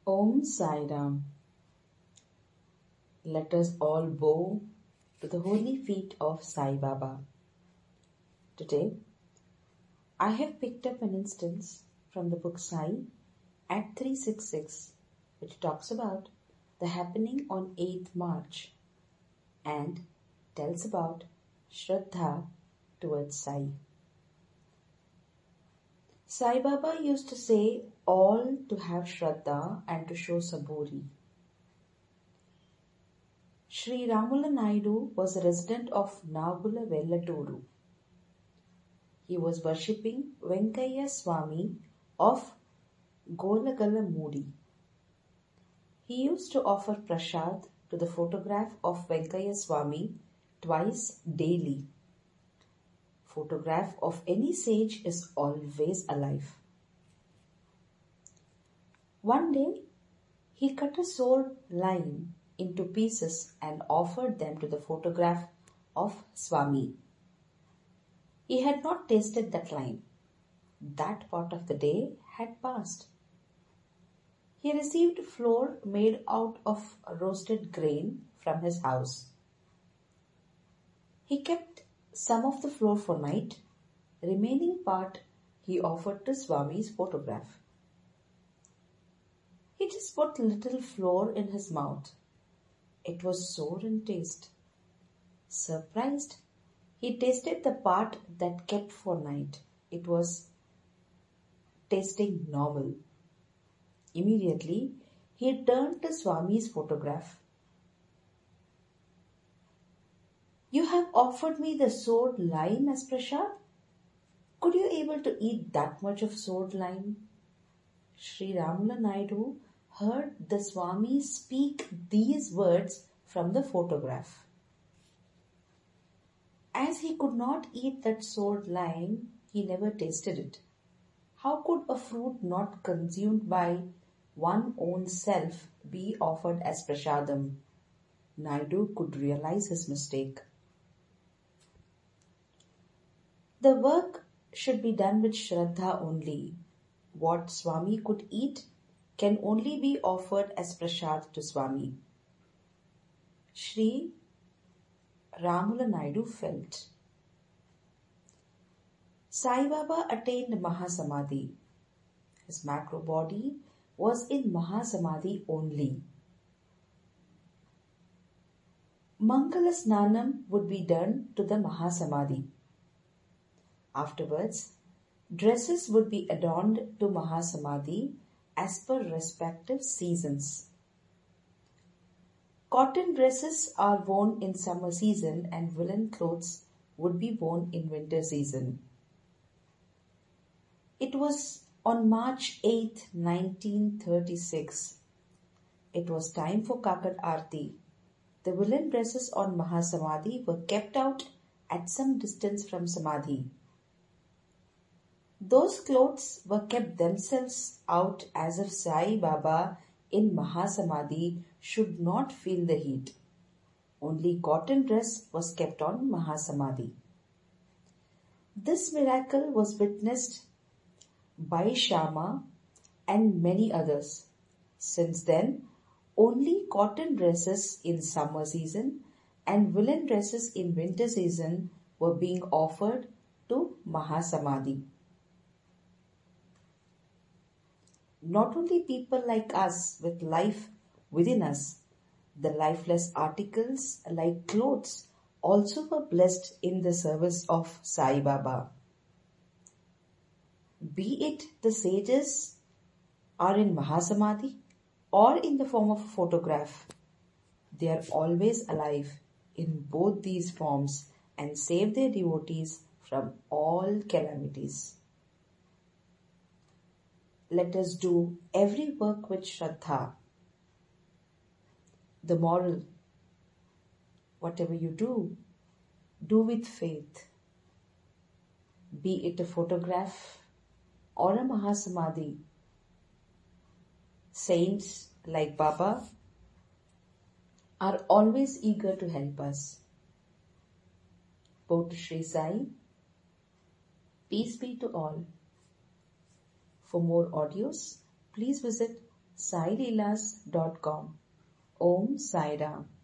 Om Sai Ram. Let us all bow to the holy feet of Sai Baba. Today, I have picked up an instance from the book Sai at 366, which talks about the happening on 8th March and tells about Shraddha towards Sai. Sai Baba used to say all to have Shraddha and to show Saburi. Sri Ramula Naidu was a resident of Nagula Vellaturu. He was worshipping Venkaya Swami of Golagala Moodi. He used to offer prasad to the photograph of Venkaya Swami twice daily. Photograph of any sage is always alive. One day, he cut a sword line into pieces and offered them to the photograph of Swami. He had not tasted that line. That part of the day had passed. He received flour made out of roasted grain from his house. He kept some of the flour for night. Remaining part he offered to Swami's photograph. He just put little flour in his mouth. It was sour in taste. Surprised, he tasted the part that kept for night. It was tasting normal. Immediately, he turned to Swami's photograph. "You have offered me the sword line as prasad? Could you able to eat that much of sword line?" Sri Ramula Naidu heard the Swami speak these words from the photograph. As he could not eat that sword line, he never tasted it. How could a fruit not consumed by one own self be offered as prasadam? Naidu could realize his mistake. The work should be done with Shraddha only. What Swami could eat can only be offered as prasad to Swami. Sri Ramula Naidu felt. Sai Baba attained Mahasamadhi. His macro body was in Mahasamadhi only. Mangala Snanam would be done to the Mahasamadhi. Afterwards, dresses would be adorned to Mahasamadhi as per respective seasons. Cotton dresses are worn in summer season and woolen clothes would be worn in winter season. It was on March 8, 1936. It was time for Kakat Aarti. The woolen dresses on Mahasamadhi were kept out at some distance from Samadhi. Those clothes were kept themselves out as if Sai Baba in Mahasamadhi should not feel the heat. Only cotton dress was kept on Mahasamadhi. This miracle was witnessed by Shama and many others. Since then, only cotton dresses in summer season and woolen dresses in winter season were being offered to Mahasamadhi. Not only people like us with life within us, the lifeless articles like clothes also were blessed in the service of Sai Baba. Be it the sages are in Mahasamadhi or in the form of a photograph, they are always alive in both these forms and save their devotees from all calamities. Let us do every work with Shraddha. The moral: whatever you do with faith. Be it a photograph or a Mahasamadhi. Saints like Baba are always eager to help us. Bow to Sri Sai. Peace be to all. For more audios, please visit saileelas.com. Om Sai Ram.